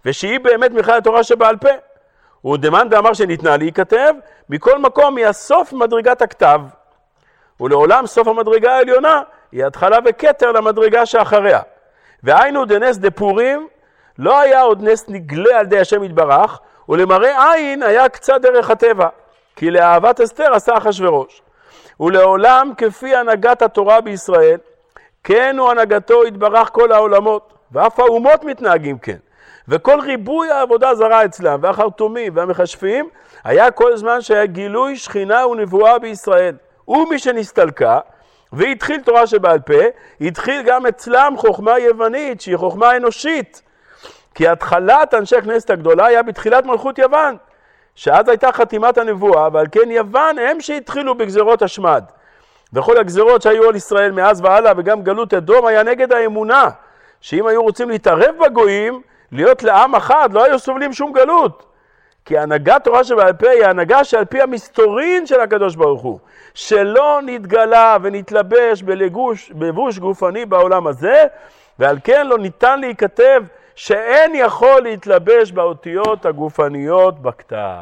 ושהיא באמת מכלל התורה שבעל פה. ודמאן דאמר שניתנה להיכתב, מכל מקום היא הסוף מדרגת הכתב. ולעולם סוף המדרגה העליונה היא התחלה וכתר למדרגה שאחריה. והיינו דנס דפורים, לא היה עוד נס נגלה על ידי השם יתברך, ולמראה עין היה קצת דרך הטבע, כי לאהבת אסתר עשה אחשוורוש. ולעולם כפי הנהגת התורה בישראל, כן הוא הנהגתו יתברך כל העולמות, ואף האומות מתנהגים כן. וכל ריבוי העבודה זרה אצלם, והחרטומים והמחשפים, היה כל זמן שהיה גילוי שכינה ונבואה בישראל. ומי שנסתלקה, והתחיל תורה שבעל פה, התחיל גם אצלם חוכמה יוונית, שהיא חוכמה אנושית. כי התחלת אנשי הכנסת הגדולה היה בתחילת מלכות יוון, שאז הייתה חתימת הנבואה, ועל כן יוון הם שהתחילו בגזרות השמד. וכל הגזרות שהיו על ישראל מאז והלאה, וגם גלות אדום, היה נגד האמונה, שאם היו רוצים להתערב בגויים, להיות לעם אחד, לא היו סובלים שום גלות. כי הנהגת תורה שבעל פה היא הנהגה שעל פי המסתורין של הקדוש ברוך הוא, שלא נתגלה ונתלבש בלבוש גופני בעולם הזה, ועל כן לא ניתן להיכתב שאין יכול להתלבש באותיות הגופניות בכתב.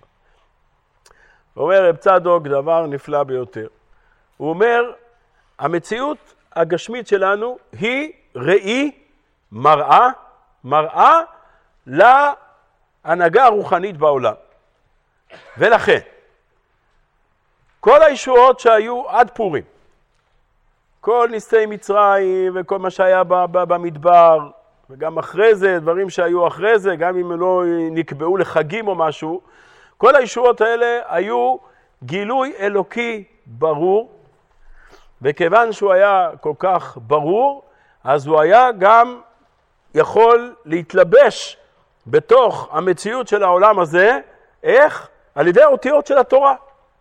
הוא אומר רב צדוק דבר נפלא ביותר. הוא אומר, המציאות הגשמית שלנו היא ראי, מראה להנהגה הרוחנית בעולם. ולכן, כל הישועות שהיו עד פורים, כל ניסי מצרים וכל מה שהיה במדבר, וגם אחרי זה, דברים שהיו אחרי זה, גם אם הם לא נקבעו לחגים או משהו, כל הישועות האלה היו גילוי אלוקי ברור, וכיוון שהוא היה כל כך ברור, אז הוא היה גם יכול להתלבש בתוך המציאות של העולם הזה, איך? על ידי האותיות של התורה.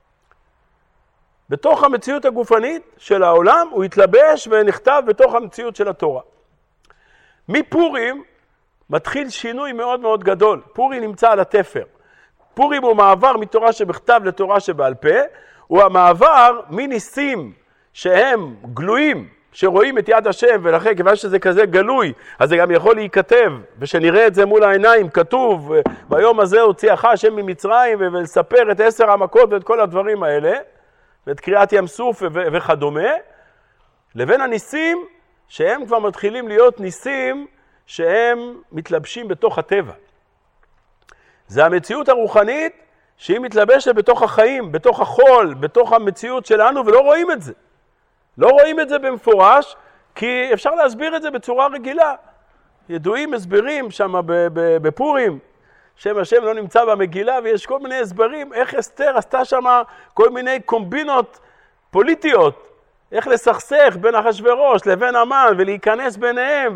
בתוך המציאות הגופנית של העולם הוא התלבש ונכתב בתוך המציאות של התורה. מפורים מתחיל שינוי מאוד מאוד גדול. פורים נמצא על התפר. פורים הוא מעבר מתורה שבכתב לתורה שבעל פה, הוא המעבר מניסים שהם גלויים, שרואים את יד השם, ולכן כיוון שזה כזה גלוי, אז זה גם יכול להיכתב, ושנראה את זה מול העיניים, כתוב, ביום הזה הוציאך השם ממצרים, ולספר את 10 המכות ואת כל הדברים האלה, ואת קריאת ים סוף וכדומה, לבין הניסים שהם כבר מתחילים להיות ניסים שהם מתלבשים בתוך הטבע. זה המציאות הרוחנית שהיא מתלבשת בתוך החיים, בתוך החול, בתוך המציאות שלנו, ולא רואים את זה. לא רואים את זה במפורש, כי אפשר להסביר את זה בצורה רגילה. ידועים הסברים שם בפורים, שם השם לא נמצא במגילה, ויש כל מיני הסברים איך אסתר עשתה שם כל מיני קומבינות פוליטיות, איך לסכסך בין אחשוורוש לבין המן, ולהיכנס ביניהם,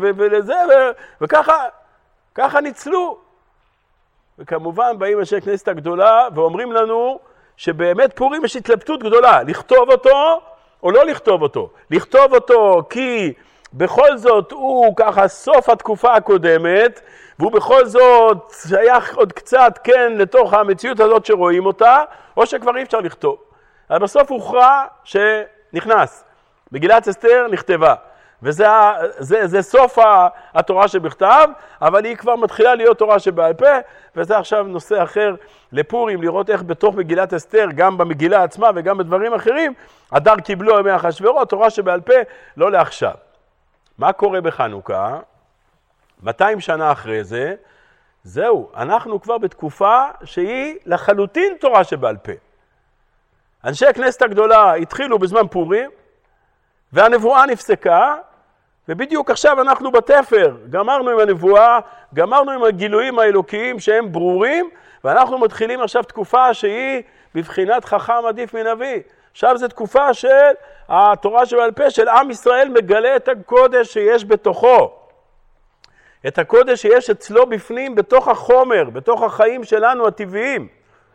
וככה ניצלו. וכמובן באים אנשי הכנסת הגדולה, ואומרים לנו שבאמת פורים יש התלבטות גדולה, לכתוב אותו או לא לכתוב אותו. לכתוב אותו כי בכל זאת הוא ככה סוף התקופה הקודמת, והוא בכל זאת שייך עוד קצת כן לתוך המציאות הזאת שרואים אותה, או שכבר אי אפשר לכתוב. אבל בסוף הוכרע שנכנס. מגילת אסתר נכתבה. וזה סוף התורה שבכתב, אבל היא כבר מתחילה להיות תורה שבעל פה, וזה עכשיו נושא אחר לפורים, לראות איך בתוך מגילת אסתר, גם במגילה עצמה וגם בדברים אחרים, הדר קיבלו ימי אחשוורוש, תורה שבעל פה, לא לעכשיו. מה קורה בחנוכה? 200 שנה אחרי זה, זהו, אנחנו כבר בתקופה שהיא לחלוטין תורה שבעל פה. אנשי הכנסת הגדולה התחילו בזמן פורים, והנבואה נפסקה, ובדיוק עכשיו אנחנו בתפר, גמרנו עם הנבואה, גמרנו עם הגילויים האלוקיים שהם ברורים, ואנחנו מתחילים עכשיו תקופה שהיא בבחינת חכם עדיף מנביא. עכשיו זו תקופה של התורה שבעל פה, של עם ישראל מגלה את הקודש שיש בתוכו. את הקודש שיש אצלו בפנים, בתוך החומר, בתוך החיים שלנו הטבעיים.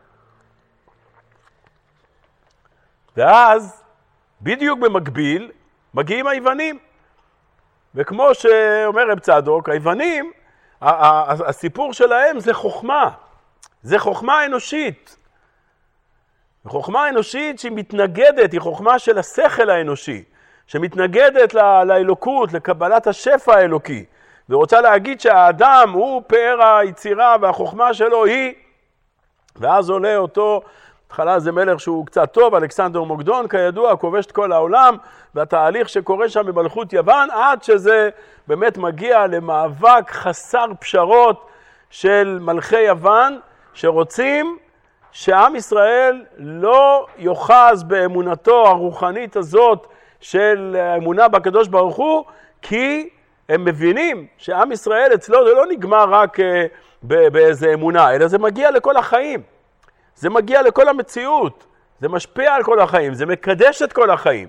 ואז, בדיוק במקביל, מגיעים היוונים. וכמו שאומר רב צדוק, היוונים, הסיפור שלהם זה חוכמה. זה חוכמה אנושית. חוכמה אנושית שהיא מתנגדת, היא חוכמה של השכל האנושי, שמתנגדת לאלוקות, לקבלת השפע האלוקי. ורוצה להגיד שהאדם הוא פאר היצירה והחוכמה שלו היא, ואז עולה אותו, התחלה זה מלך שהוא קצת טוב, אלכסנדר מוקדון כידוע, כובש את כל העולם, והתהליך שקורה שם במלכות יוון, עד שזה באמת מגיע למאבק חסר פשרות של מלכי יוון, שרוצים שעם ישראל לא יוחז באמונתו הרוחנית הזאת של האמונה בקדוש ברוך הוא, כי הם מבינים שעם ישראל אצלו זה לא נגמר רק באיזה אמונה, אלא זה מגיע לכל החיים. זה מגיע לכל המציאות, זה משפיע על כל החיים, זה מקדש את כל החיים.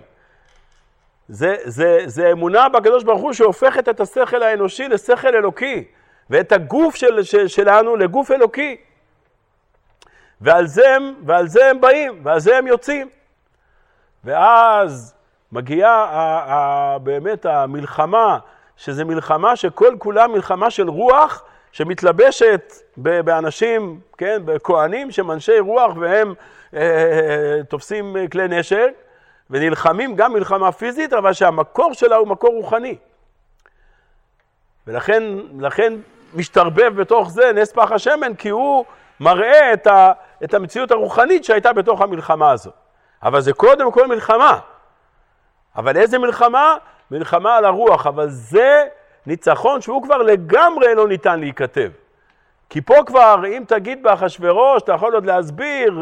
זה אמונה בקדוש ברוך הוא שהופכת את השכל האנושי לשכל אלוקי, ואת הגוף שלנו לגוף אלוקי. ועל זה הם באים, ועל זה הם יוצאים. ואז מגיעה באמת המלחמה, שזה מלחמה שכל כולה מלחמה של רוח, שמתלבשת באנשים, כן, בכהנים שהם אנשי רוח, והם תופסים כלי נשק, ונלחמים גם מלחמה פיזית, אבל שהמקור שלה הוא מקור רוחני. ולכן משתרבב בתוך זה נס פח השמן, כי הוא מראה את המציאות הרוחנית שהייתה בתוך המלחמה הזו. אבל זה קודם כל מלחמה. אבל איזה מלחמה? מלחמה על הרוח, אבל זה ניצחון שהוא כבר לגמרי לא ניתן להיכתב. כי פה כבר, אם תגיד באחשוורוש, אתה יכול עוד להסביר,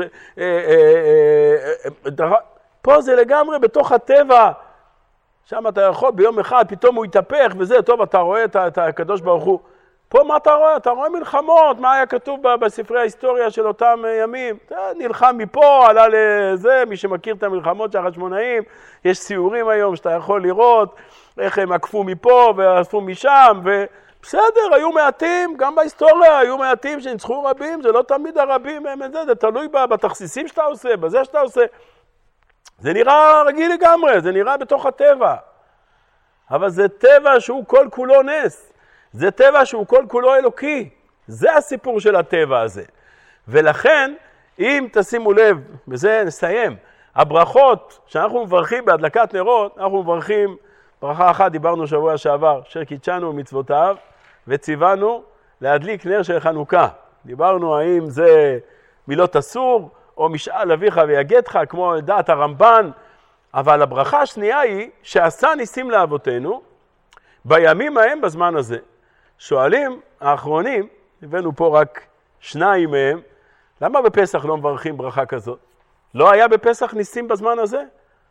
פה זה לגמרי בתוך הטבע, שם אתה יכול ביום אחד, פתאום הוא יתהפך וזה, טוב, אתה רואה את הקדוש ברוך הוא. פה מה אתה רואה? אתה רואה מלחמות, מה היה כתוב בספרי ההיסטוריה של אותם ימים. אתה נלחם מפה, עלה לזה, מי שמכיר את המלחמות של החשמונאים, יש סיורים היום שאתה יכול לראות איך הם עקפו מפה ואספו משם, ובסדר, היו מעטים, גם בהיסטוריה היו מעטים שניצחו רבים, זה לא תמיד הרבים הם את זה, זה תלוי בתכסיסים שאתה עושה, בזה שאתה עושה. זה נראה רגיל לגמרי, זה נראה בתוך הטבע. אבל זה טבע שהוא כל כולו נס. זה טבע שהוא כל כולו אלוקי. זה הסיפור של הטבע הזה. ולכן, אם תשימו לב, בזה נסיים, הברכות שאנחנו מברכים בהדלקת נרות, אנחנו מברכים, ברכה אחת דיברנו שבוע שעבר, אשר קידשנו מצוותיו, וציוונו להדליק נר של חנוכה. דיברנו האם זה מילות אסור, או משאל אביך ויגדך, כמו דעת הרמב"ן, אבל הברכה השנייה היא שעשה ניסים לאבותינו, בימים ההם בזמן הזה. שואלים האחרונים, הבאנו פה רק 2 מהם, למה בפסח לא מברכים ברכה כזאת? לא היה בפסח ניסים בזמן הזה?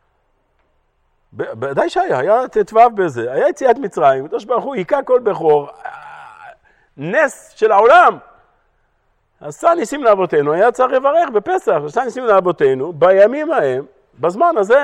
בוודאי שהיה, היה תתבב בזה, היה יציאת מצרים, הקדוש ברוך הוא היכה כל בכור, נס של העולם. עשה ניסים לאבותינו, היה צריך לברך בפסח, עשה ניסים לאבותינו, בימים ההם, בזמן הזה.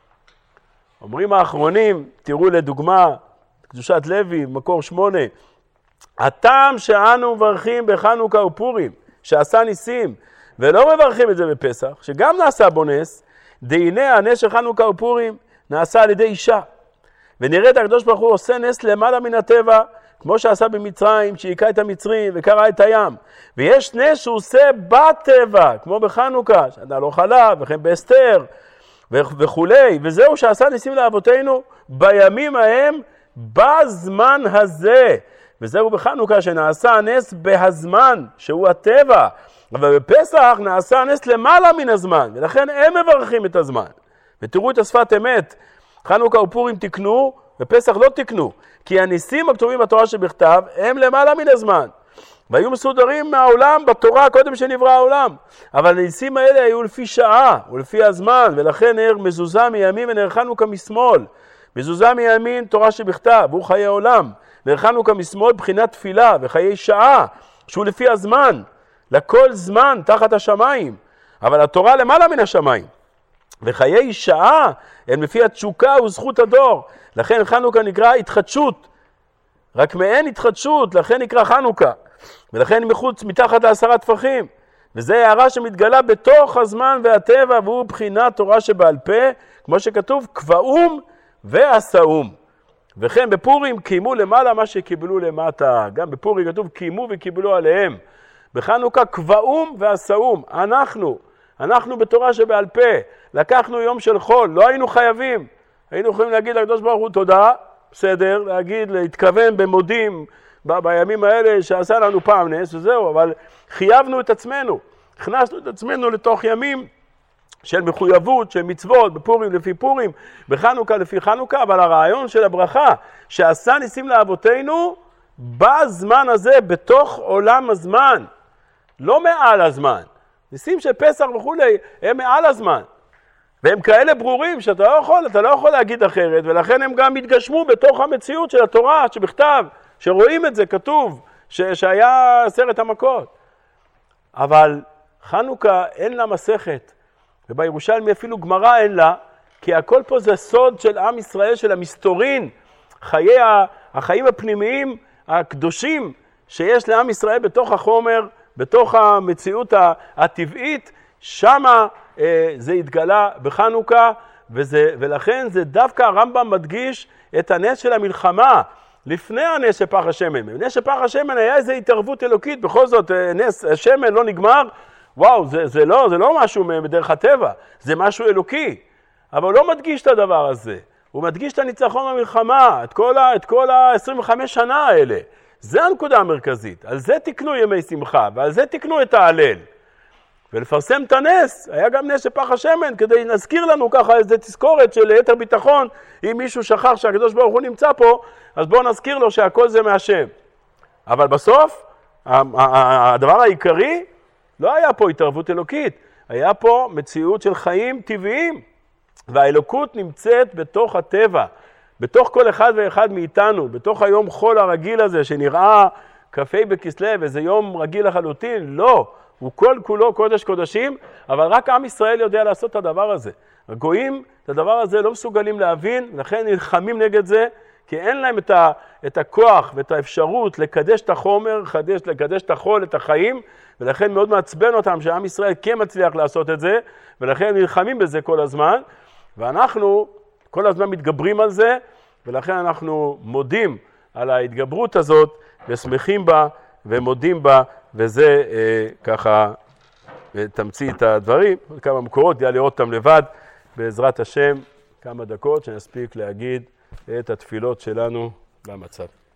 אומרים האחרונים, תראו לדוגמה, קדושת לוי, מקור 8, הטעם שאנו מברכים בחנוכה ופורים, שעשה ניסים, ולא מברכים את זה בפסח, שגם נעשה בו נס, דהנה הנס של חנוכה ופורים נעשה על ידי אישה. ונראה את הקדוש ברוך הוא עושה נס למעלה מן הטבע, כמו שעשה במצרים, שהיכה את המצרים וקרע את הים. ויש נס שהוא עושה בטבע, כמו בחנוכה, שעדה לא חלב, וכן באסתר, וכולי. וזהו שעשה ניסים לאבותינו בימים ההם, בזמן הזה. וזהו בחנוכה שנעשה הנס בהזמן, שהוא הטבע. אבל בפסח נעשה הנס למעלה מן הזמן, ולכן הם מברכים את הזמן. ותראו את השפת אמת, חנוכה ופורים תקנו, ופסח לא תקנו. כי הניסים הכתובים בתורה שבכתב הם למעלה מן הזמן. והיו מסודרים מהעולם בתורה קודם שנברא העולם. אבל הניסים האלה היו לפי שעה ולפי הזמן, ולכן נר מזוזה מימין ונר חנוכה משמאל. מזוזה מימין תורה שבכתב, הוא חיי עולם. נר חנוכה משמאל בחינת תפילה וחיי שעה, שהוא לפי הזמן. לכל זמן תחת השמיים. אבל התורה למעלה מן השמיים. וחיי שעה הם לפי התשוקה וזכות הדור. לכן חנוכה נקרא התחדשות. רק מעין התחדשות, לכן נקרא חנוכה. ולכן מחוץ מתחת ל10 טפחים. וזה הערה שמתגלה בתוך הזמן והטבע, והוא בחינת תורה שבעל פה, כמו שכתוב, קבעום ועשאום. וכן בפורים קיימו למעלה מה שקיבלו למטה. גם בפורים כתוב קיימו וקיבלו עליהם. בחנוכה קבעום ועשאום. אנחנו בתורה שבעל פה. לקחנו יום של חול, לא היינו חייבים. היינו יכולים להגיד לקדוש ברוך הוא תודה, בסדר, להגיד, להתכוון במודים בימים האלה שעשה לנו פעם נס וזהו, אבל חייבנו את עצמנו, הכנסנו את עצמנו לתוך ימים של מחויבות, של מצוות, בפורים לפי פורים, בחנוכה לפי חנוכה, אבל הרעיון של הברכה שעשה ניסים לאבותינו, בזמן הזה, בתוך עולם הזמן, לא מעל הזמן. ניסים של פסח וכולי, הם מעל הזמן. והם כאלה ברורים שאתה לא יכול להגיד אחרת, ולכן הם גם התגשמו בתוך המציאות של התורה שבכתב, שרואים את זה כתוב, שהיה 10 המכות. אבל חנוכה אין לה מסכת, ובירושלמי אפילו גמרא אין לה, כי הכל פה זה סוד של עם ישראל, של המסתורין, החיים הפנימיים הקדושים שיש לעם ישראל בתוך החומר, בתוך המציאות הטבעית, שמה זה התגלה בחנוכה, ולכן זה דווקא הרמב"ם מדגיש את הנס של המלחמה, לפני הנס של פח השמן. בנס של פח השמן היה איזו התערבות אלוקית, בכל זאת נס השמן לא נגמר, וואו, זה לא משהו בדרך הטבע, זה משהו אלוקי. אבל הוא לא מדגיש את הדבר הזה, הוא מדגיש את הניצחון במלחמה, את כל ה-25 שנה האלה. זה הנקודה המרכזית, על זה תקנו ימי שמחה, ועל זה תקנו את ההלל. ולפרסם את הנס, היה גם נס של פח השמן, כדי להזכיר לנו ככה איזו תזכורת של יתר ביטחון, אם מישהו שכח שהקדוש ברוך הוא נמצא פה, אז בואו נזכיר לו שהכל זה מהשם. אבל בסוף, הדבר העיקרי, לא היה פה התערבות אלוקית, היה פה מציאות של חיים טבעיים, והאלוקות נמצאת בתוך הטבע, בתוך כל אחד ואחד מאיתנו, בתוך היום חול הרגיל הזה שנראה כ"ה בכסלו, וזה יום רגיל לחלוטין, לא, הוא כל כולו קודש קודשים, אבל רק עם ישראל יודע לעשות את הדבר הזה. הגויים את הדבר הזה לא מסוגלים להבין, לכן נלחמים נגד זה, כי אין להם את הכוח ואת האפשרות לקדש את החומר, לקדש את החול, את החיים, ולכן מאוד מעצבן אותם שעם ישראל כן מצליח לעשות את זה, ולכן נלחמים בזה כל הזמן, ואנחנו כל הזמן מתגברים על זה, ולכן אנחנו מודים על ההתגברות הזאת, ושמחים בה ומודים בה, וזה ככה תמצית הדברים. כמה מקורות, כדאי לראות אותם לבד, בעזרת השם, כמה דקות שנספיק להגיד את התפילות שלנו במצב.